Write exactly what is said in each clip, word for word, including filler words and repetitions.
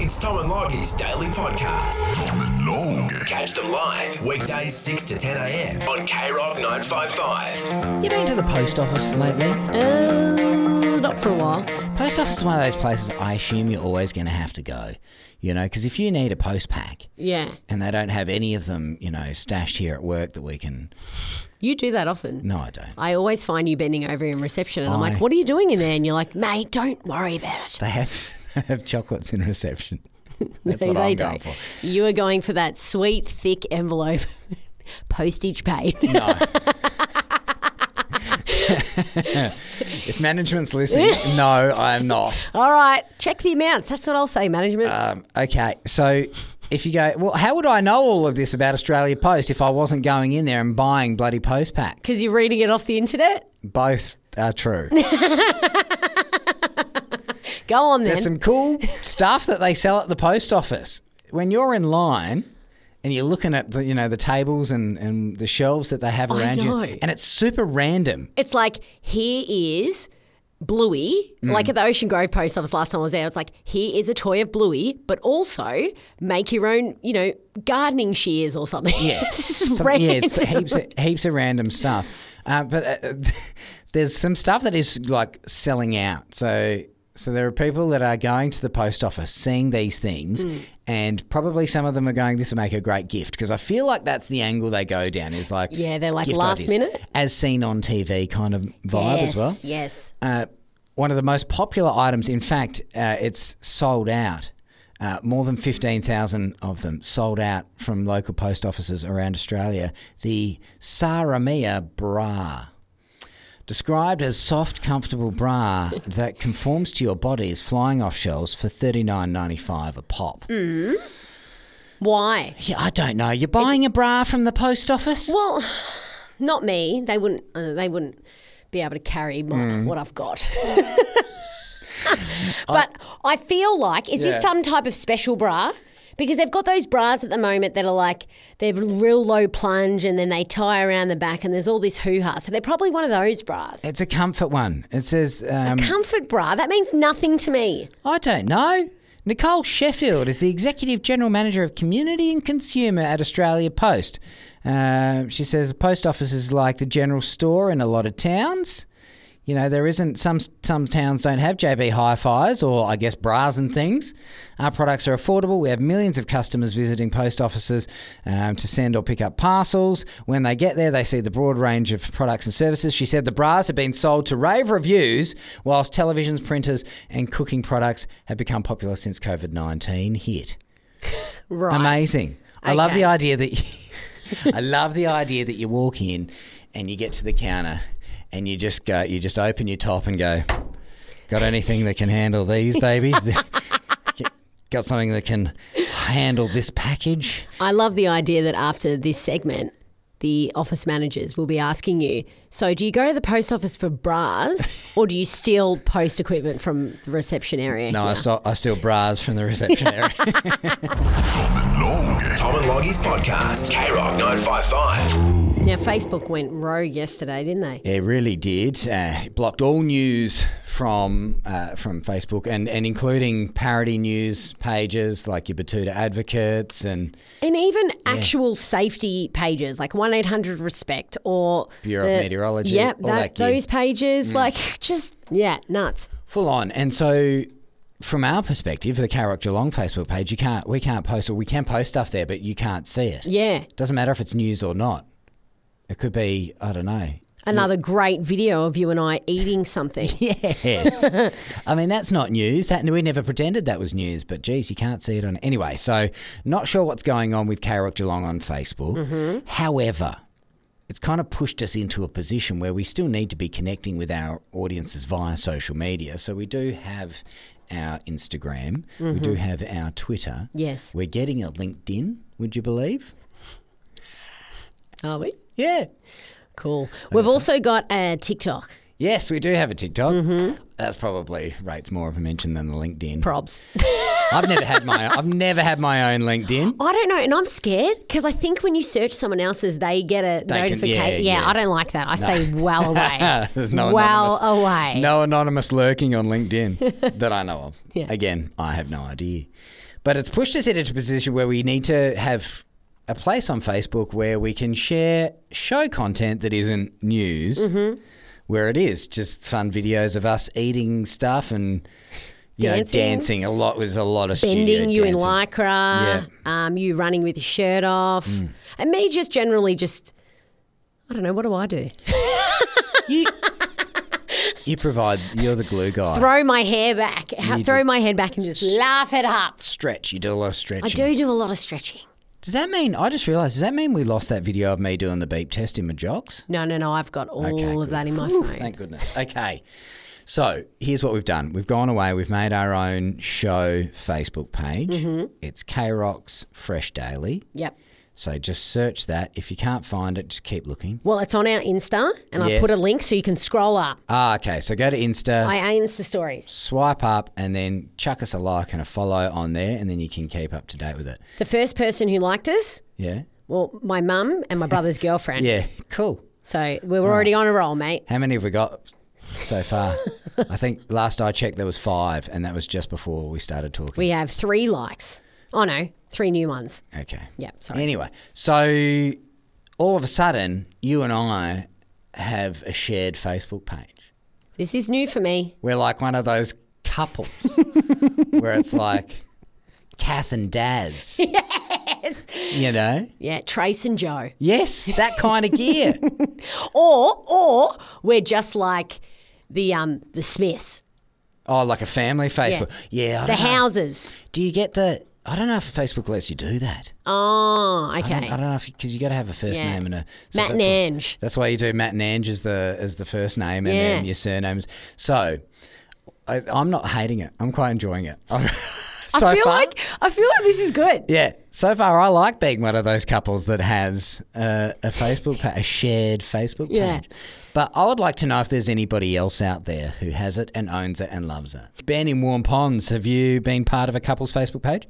It's Tom and Loggie's daily podcast. Tom and Log. Catch them live weekdays six to ten a.m. on K Rock nine five five. You been to the post office lately? Uh, not for a while. Post office is one of those places I assume you're always going to have to go. You know, because if you need a post pack Yeah. and they don't have any of them, you know, stashed here at work that we can... You do that often. No, I don't. I always find you bending over in reception and I'm I- like, what are you doing in there? And you're like, mate, don't worry about it. They have, they have chocolates in reception. That's No, what they I'm don't. going for. You are going for that sweet, thick envelope, postage paid. No. If management's listening, no, I'm not. All right, check the amounts. That's what I'll say, management. Um, okay, so if you go, well, how would I know all of this about Australia Post if I wasn't going in there and buying bloody post packs? Because you're reading it off the internet? Both are true. Go on then. There's some cool stuff that they sell at the post office. When you're in line and you're looking at the, you know, the tables and, and the shelves that they have I around know. you, and it's super random. It's like, here is Bluey, Mm. like at the Ocean Grove post office last time I was there. It's like, here is a toy of Bluey, but also make your own, you know, gardening shears or something. Yeah, it's just Some- random. yeah, it's heaps of, heaps of random stuff. Uh, but uh, there's some stuff that is like selling out. So so there are people that are going to the post office, seeing these things, Mm. and probably some of them are going, this will make a great gift. Because I feel like that's the angle they go down, is like, Yeah, they're like gift last ideas. minute. As seen on T V kind of vibe yes, as well. Yes. Uh, one of the most popular items, in fact, uh, it's sold out. Uh, more than fifteen thousand of them sold out from local post offices around Australia. The Saramia bra. Described as soft, comfortable bra that conforms to your body, is flying off shelves for thirty-nine ninety-five a pop. Why? Yeah, I don't know. You're buying a bra from the post office? Well, not me. They wouldn't. Uh, they wouldn't be able to carry my, Mm. what I've got. But I feel like, is Yeah. this some type of special bra? Because they've got those bras at the moment that are like, they're real low plunge and then they tie around the back and there's all this hoo-ha. So they're probably one of those bras. It's a comfort one. It says... Um, Comfort bra, that means nothing to me. I don't know. Nicole Sheffield is the Executive General Manager of Community and Consumer at Australia Post. Uh, she says the post office is like the general store in a lot of towns. You know, there isn't, some some towns don't have J B Hi-Fis or, I guess, bras and things. Our products are affordable. We have millions of customers visiting post offices um, to send or pick up parcels. When they get there, they see the broad range of products and services. She said the bras have been sold to rave reviews, whilst televisions, printers and cooking products have become popular since COVID nineteen hit. Right. Amazing. I love Okay. the idea that you, I love the idea that you walk in and you get to the counter and you just go, you just open your top and go, got anything that can handle these babies? Got something that can handle this package? I love the idea that after this segment, the office managers will be asking you, so do you go to the post office for bras or do you steal post equipment from the reception area? No, here? I, st- I steal bras from the reception area. Tom and Log. Tom and Loggie's podcast. K Rock nine five five. Now, Facebook went rogue yesterday, didn't they? It really did. Uh, it blocked all news from uh, from Facebook, and, and including parody news pages like your Batuta Advocates and And even actual safety pages like one eight hundred RESPECT or Bureau of Meteorology, Yep, all that, that gear. those pages, like just, yeah, nuts. full on. And so, from our perspective, the K Rock Geelong Facebook page, you can't, we can't post, or we can post stuff there, but you can't see it. Yeah. Doesn't matter if it's news or not. It could be, I don't know. Another great video of you and I eating something. Yes. I mean, that's not news. That we never pretended that was news, but geez, you can't see it on... Anyway, so not sure what's going on with K Rock Geelong on Facebook. Mm-hmm. However, it's kind of pushed us into a position where we still need to be connecting with our audiences via social media. So we do have our Instagram. Mm-hmm. We do have our Twitter. Yes. We're getting a LinkedIn, would you believe? Are we? Yeah. Cool. We've also got a TikTok. Yes, we do have a TikTok. Mm-hmm. That's probably rates more of a mention than the LinkedIn. Probs. I've never had my I've never had my own LinkedIn. I don't know, and I'm scared because I think when you search someone else's, they get a They can- notification. yeah, yeah, yeah. I don't like that. I stay well away. There's no well anonymous, away. no anonymous lurking on LinkedIn that I know of. Yeah. Again, I have no idea. But it's pushed us into a position where we need to have a place on Facebook where we can share show content that isn't news, Mm-hmm. where it is just fun videos of us eating stuff and you Dancing. know dancing. A lot was a lot of studio Bending you in dancing. lycra, Yeah. um, you running with your shirt off, Mm. and me just generally just, I don't know, what do I do? You, you provide. You're the glue guy. Throw my hair back, ha- You throw do. my head back and just laugh it up. Stretch. You do a lot of stretching. I do do a lot of stretching. Does that mean, I just realised, does that mean we lost that video of me doing the beep test in my jocks? No, no, no, I've got all Okay, of good. that in my Whew, phone. Thank goodness. Okay. So here's what we've done. We've gone away. We've made our own show Facebook page. Mm-hmm. It's K-Rock's Fresh Daily. Yep. So just search that. If you can't find it, just keep looking. Well, it's on our Insta, and I Yes. put a link so you can scroll up. Ah, okay. So go to Insta, I Insta stories. swipe up, and then chuck us a like and a follow on there, and then you can keep up to date with it. The first person who liked us, Yeah? well, my mum and my brother's girlfriend. Yeah. Cool. So we were already on a roll, mate. How many have we got so far? I think last I checked there was five, and that was just before we started talking. We have three likes. Oh, no, three new ones. Okay. Yeah, sorry. Anyway, so all of a sudden, you and I have a shared Facebook page. This is new for me. We're like one of those couples where it's like Kath and Daz. Yes. You know? Yeah, Trace and Joe. Yes, that kind of gear. Or, or we're just like the um the Smiths. Oh, like a family Facebook. Yeah. I The don't know. houses. Do you get the? I don't know if Facebook lets you do that. Oh, I okay. don't, I don't know if because you got to have a first Yeah. name and a so Matt that's and why- Ange. That's why you do Matt and Ange as the as the first name and Yeah. then your surnames. So I, I'm not hating it. I'm quite enjoying it. So I feel far- like I feel like this is good. yeah. So far, I like being one of those couples that has uh, a Facebook pa- a shared Facebook page. Yeah. But I would like to know if there's anybody else out there who has it and owns it and loves it. Ben in Warm Ponds, have you been part of a couple's Facebook page?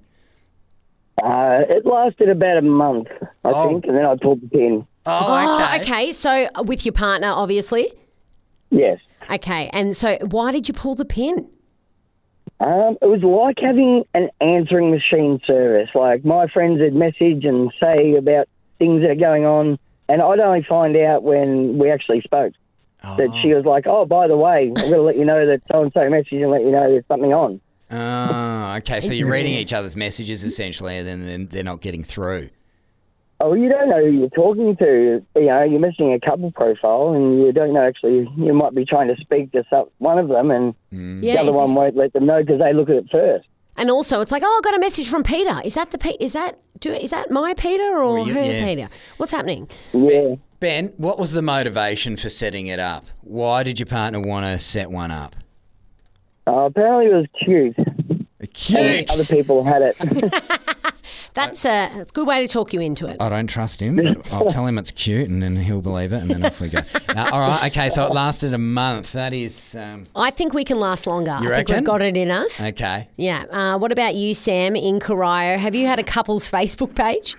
Uh, it lasted about a month, I Oh. think, and then I pulled the pin. Oh, okay. So uh, with your partner, obviously. Yes. Okay. And so why did you pull the pin? Um, it was like having an answering machine service. Like, my friends would message and say about things that are going on, and I'd only find out when we actually spoke. That she was like, oh, by the way, I'm going to let you know that so-and-so messaged and let you know there's something on. Oh, okay. So you're reading each other's messages essentially, and then then they're not getting through. Oh, you don't know who you're talking to. You know, you're missing a couple profile, and you don't know actually. You might be trying to speak to some, one of them, and Yeah. the other is one this- won't let them know because they look at it first. And also, it's like, oh, I got a message from Peter. Is that the Pe- is that do is that my Peter or you- her yeah. Peter? What's happening? Yeah. Ben, what was the motivation for setting it up? Why did your partner want to set one up? Uh, apparently, it was cute. Cute. Other people had it. That's a, that's a good way to talk you into it. I don't trust him, but I'll tell him it's cute and then he'll believe it and then off we go. Now, all right, okay, so it lasted a month. That is, um, I think we can last longer. You I think reckon? we've got it in us. okay. Yeah. Uh, what about you, Sam, in Corio? Have you had a couple's Facebook page?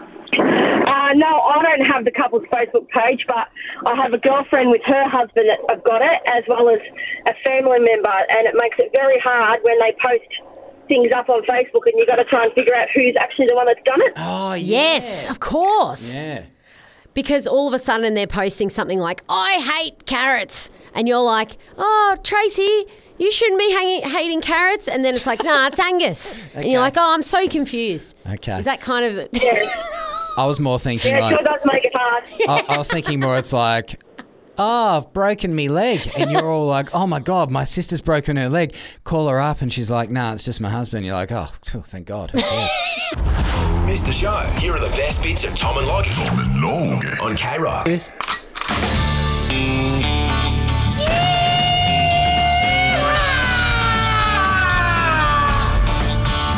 Uh, no, I don't have the couple's Facebook page, but I have a girlfriend with her husband that have got it, as well as a family member, and it makes it very hard when they post things up on Facebook and you've got to try and figure out who's actually the one that's done it. Oh, yeah. Yes, of course. Yeah. Because all of a sudden they're posting something like, I hate carrots. And you're like, oh, Tracy, you shouldn't be hanging, hating carrots. And then it's like, nah, it's Angus. And Okay. you're like, oh, I'm so confused. Okay. Is that kind of... I was more thinking Yeah, it like, sure does make it hard. I, I was thinking more it's like, oh, I've broken me leg. And you're all like, oh my God, my sister's broken her leg. Call her up and she's like, nah, it's just my husband. You're like, oh, phew, thank God. Who cares? Missed the show? Here are the best bits of Tom and Loggy Tom and Logie. on K-Rock.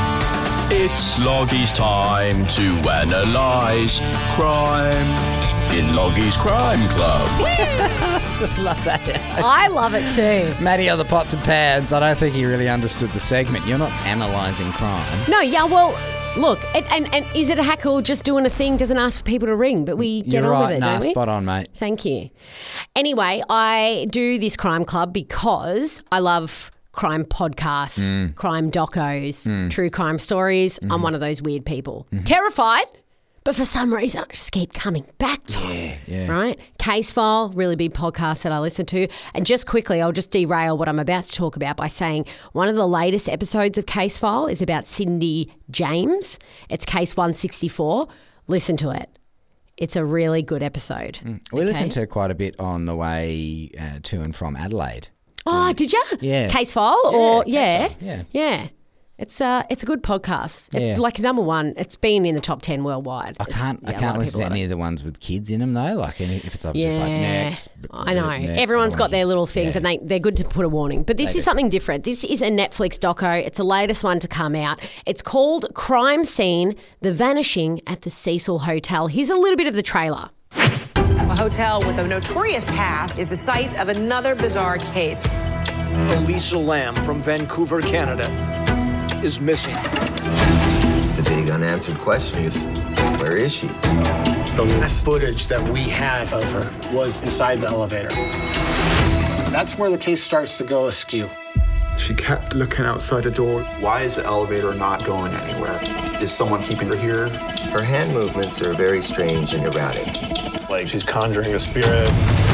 It's Loggy's time to analyse crime. in Loggy's Crime Club. Love that. I love it too. Matty on the pots and pans. I don't think he really understood the segment. You're not analysing crime. No, yeah, well, look, and, and, and is it a hacker just doing a thing, doesn't ask for people to ring, but we get You're on right. with it, Nah, don't we? spot on, mate. Thank you. Anyway, I do this crime club because I love crime podcasts, Mm. crime docos, true crime stories. I'm one of those weird people. Terrified, but for some reason I just keep coming back to it. Yeah. Right? Case File, really big podcast that I listen to. And just quickly, I'll just derail what I'm about to talk about by saying one of the latest episodes of Case File is about Cindy James. It's case one sixty-four. Listen to it. It's a really good episode. We Okay? listened to quite a bit on the way uh, to and from Adelaide. Oh, did you? Yeah. Case File or Case yeah, File, yeah. yeah. It's uh, it's a good podcast. It's Yeah. like number one. It's been in the top ten worldwide. I It's- can't. yeah, I a lot can't of listen to people love any it. of the ones with kids in them though. Like any, if it's like Yeah, just like next. I know. next, Everyone's I got don't their wanna- little things, Yeah. and they they're good to put a warning. But this They is do. something different. This is a Netflix doco. It's the latest one to come out. It's called Crime Scene: The Vanishing at the Cecil Hotel. Here's a little bit of the trailer. A hotel with a notorious past is the site of another bizarre case. Elisa Lamb from Vancouver, Canada, is missing. The big unanswered question is, where is she? The last footage that we have of her was inside the elevator. That's where the case starts to go askew. She kept looking outside the door. Why is the elevator not going anywhere? Is someone keeping her here? Her hand movements are very strange and erratic. Like she's conjuring a spirit.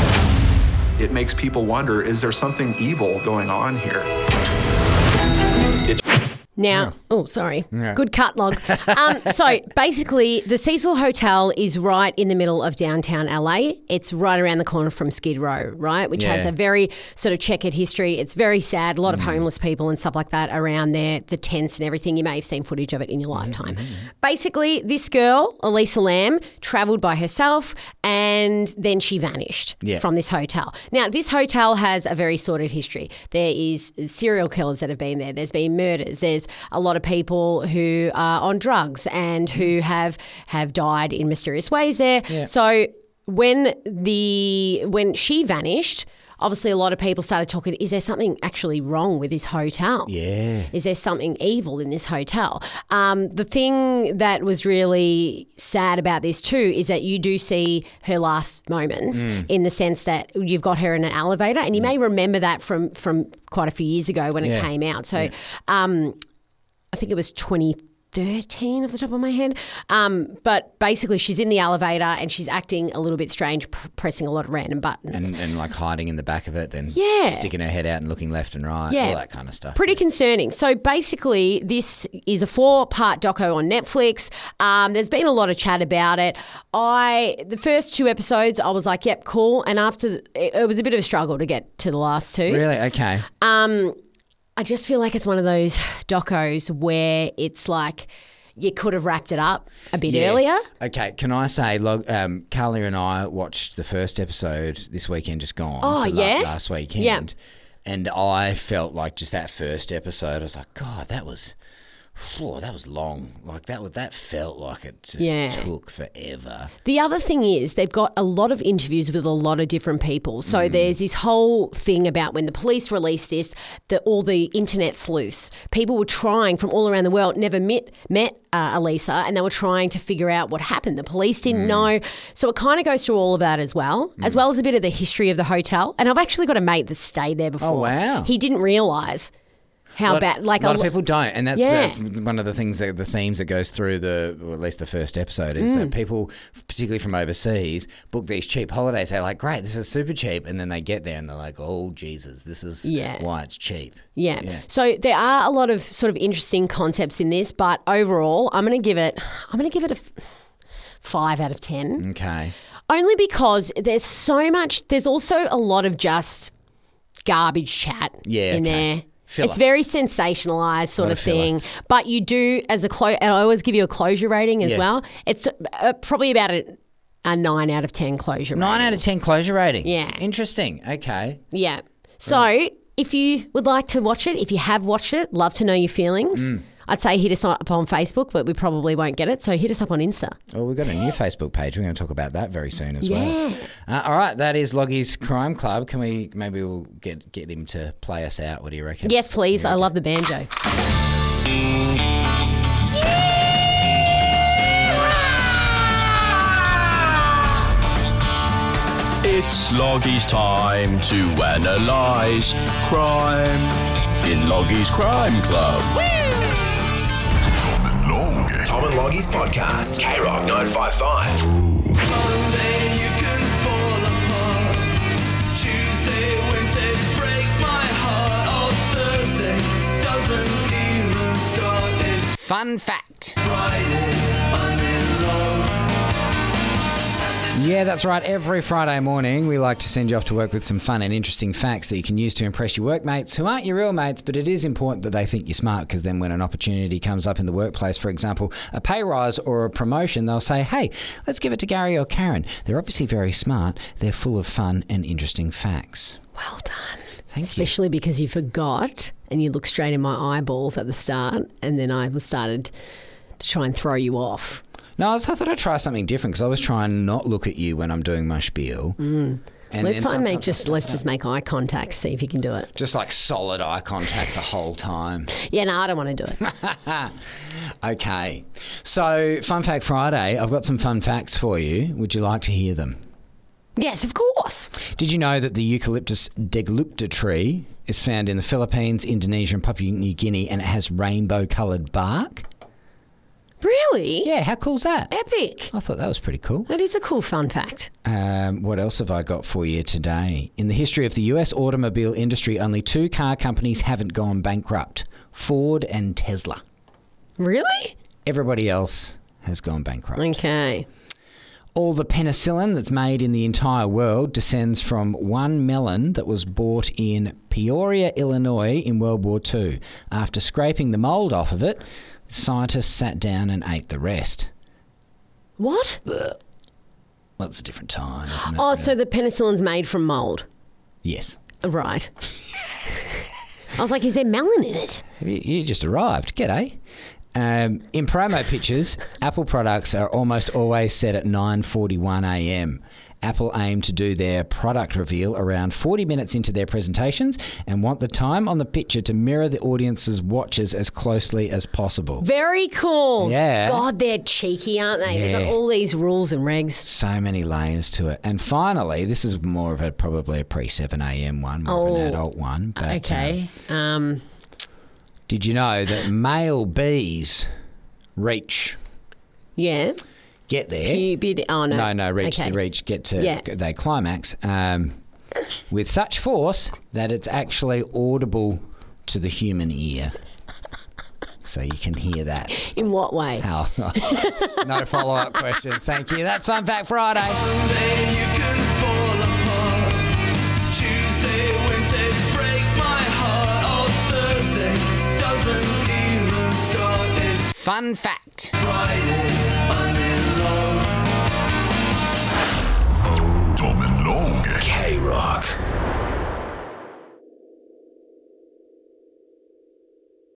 It makes people wonder, is there something evil going on here? It's Now, oh, sorry. Yeah. Good cut, Log. Um, so basically, the Cecil Hotel is right in the middle of downtown L A. It's right around the corner from Skid Row, right? Which has Yeah. a very sort of checkered history. It's very sad. A lot of homeless people and stuff like that around there, the tents and everything. You may have seen footage of it in your lifetime. Basically, this girl, Elisa Lamb, travelled by herself and then she vanished Yeah. from this hotel. Now, this hotel has a very sordid history. There is serial killers that have been there. There's been murders. There's a lot of people who are on drugs and who have have died in mysterious ways there. Yeah. So when the when she vanished, obviously a lot of people started talking, is there something actually wrong with this hotel? Yeah. Is there something evil in this hotel? Um, the thing that was really sad about this too is that you do see her last moments in the sense that you've got her in an elevator, and you may remember that from from quite a few years ago when Yeah. it came out. So um, I think it was twenty thirteen off the top of my head. Um, but basically she's in the elevator and she's acting a little bit strange, p- pressing a lot of random buttons. And, and like hiding in the back of it, then Yeah. sticking her head out and looking left and right, Yeah. all that kind of stuff. Pretty concerning. So basically, this is a four-part doco on Netflix. Um, there's been a lot of chat about it. I the first two episodes, I was like, "Yep, cool." And after it, it was a bit of a struggle to get to the last two. Really? Okay. Um, I just feel like it's one of those docos where it's like you could have wrapped it up a bit Yeah. earlier. Okay, can I say, log, um, Carly and I watched the first episode this weekend, just gone. Oh, so la- yeah? last weekend. Yeah. And I felt like just that first episode, I was like, God, that was, oh, that was long. Like that, was- that felt like it just Yeah. took forever. The other thing is they've got a lot of interviews with a lot of different people. So there's this whole thing about when the police released this, that all the internet sleuths, people were trying from all around the world, never met met uh, Elisa, and they were trying to figure out what happened. The police didn't know. So it kind of goes through all of that as well, as well as a bit of the history of the hotel. And I've actually got a mate that stayed there before. Oh, wow. He didn't realise how lot, bad. Like a lot lo- of people don't, and that's, Yeah. that's one of the things that the themes that goes through the, or at least the first episode, is Mm. that people, particularly from overseas, book these cheap holidays. They're like, "Great, this is super cheap," and then they get there and they're like, "Oh Jesus, this is Yeah. why it's cheap." Yeah. Yeah. So there are a lot of sort of interesting concepts in this, but overall, I'm going to give it. I'm going to give it a f- five out of ten. Okay. Only because there's so much. There's also a lot of just garbage chat Yeah, in okay. there. Filler. It's very sensationalized sort Lot of of filler. thing, but you do as a close. And I always give you a closure rating as Yeah. well. It's uh, probably about a, a nine out of ten closure. Nine rating. out of ten closure rating. Yeah. Interesting. Okay. Yeah. So if you would like to watch it, if you have watched it, love to know your feelings. Mm. I'd say hit us up on Facebook, but we probably won't get it. So hit us up on Insta. Well, we've got a new Facebook page. We're going to talk about that very soon as Yeah. well. Uh, all right, that is Loggy's Crime Club. Can we maybe we'll get get him to play us out? What do you reckon? Yes, please. I love the banjo. It's Loggy's time to analyse crime in Loggy's Crime Club. Tom and Loggy. Tom and Loggy's podcast. K Rock nine five five. Monday you can fall apart. Tuesday, Wednesday, break my heart. Oh, Thursday doesn't even start. It's Fun fact. Friday, I'm in love. Yeah, that's right. Every Friday morning, we like to send you off to work with some fun and interesting facts that you can use to impress your workmates who aren't your real mates, but it is important that they think you're smart because then when an opportunity comes up in the workplace, for example, a pay rise or a promotion, they'll say, hey, let's give it to Gary or Karen. They're obviously very smart. They're full of fun and interesting facts. Well done. Thank Especially you. because you forgot and you looked straight in my eyeballs at the start, and then I started to try and throw you off. No, I, was, I thought I'd try something different because I was trying not look at you when I'm doing my spiel. Mm. And let's then not make sometimes- just let's just make eye contact. See if you can do it. Just like solid eye contact the whole time. Yeah, no, I don't want to do it. Okay. So, Fun Fact Friday, I've got some fun facts for you. Would you like to hear them? Yes, of course. Did you know that the Eucalyptus deglupta tree is found in the Philippines, Indonesia and Papua New Guinea, and it has rainbow-coloured bark? Really? Yeah, how cool's that? Epic. I thought that was pretty cool. That is a cool fun fact. Um, what else have I got for you today? In the history of the U S automobile industry, only two car companies haven't gone bankrupt, Ford and Tesla. Really? Everybody else has gone bankrupt. Okay. All the penicillin that's made in the entire world descends from one melon that was bought in Peoria, Illinois in World War Two. After scraping the mould off of it, scientists sat down and ate the rest. What? Well, it's a different time, isn't it? Oh, so the penicillin's made from mould. Yes. Right. I was like, is there melon in it? You, you just arrived. G'day. Um, in promo pictures, Apple products are almost always set at nine forty-one a m. Apple aim to do their product reveal around forty minutes into their presentations and want the time on the picture to mirror the audience's watches as closely as possible. Very cool. Yeah. God, they're cheeky, aren't they? They've Yeah. got all these rules and regs. So many layers to it. And finally, this is more of a probably a pre-seven a m one, more of an Oh, adult one. But, Okay. um, Um, did you know that male bees reach, yeah. get there? Puberty. Oh, no. No, no, reach Okay. the reach, get to Yeah. they climax um, with such force that it's actually audible to the human ear. So you can hear that. In what way? How? No follow-up questions. Thank you. That's Fun Fact Friday. Monday you can fall apart. Tuesday, Wednesday, break my heart. Oh, Thursday doesn't even start. It's Fun fact. Friday.